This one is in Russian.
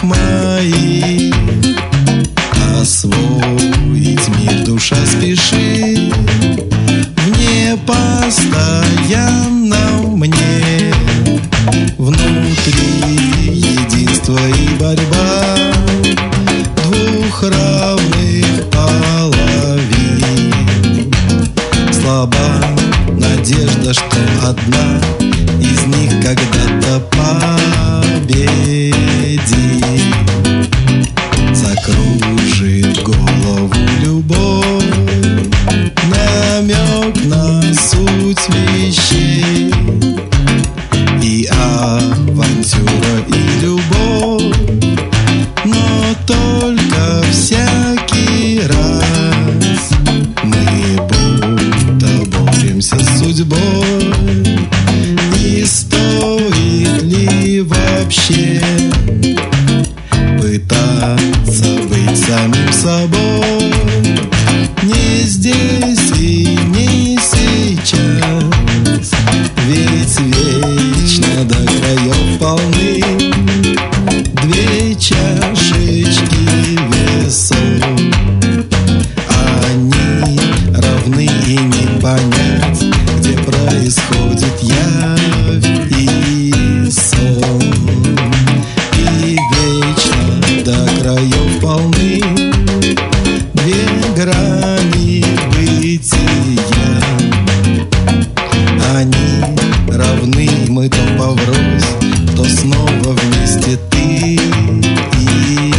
моих. Освоить мир душа спешит, мне постоянно мне. Внутри единство и борьба двух равных половин. Слаба надежда, что одна из них когда-то победит. Закружит голову любовь, намек на суть вещей. И авантюра, и любовь, но только всякий раз мы будто боремся с судьбой. И стоит ли вообще пытаться быть самим собой? Не здесь и не сейчас, ведь вечно до краев полны две чашечки весов. Они равны и не понять, где происходит явь и сон. И вечно до краев полны две грани бытия. Они равны, мы то поврось, то снова вместе ты и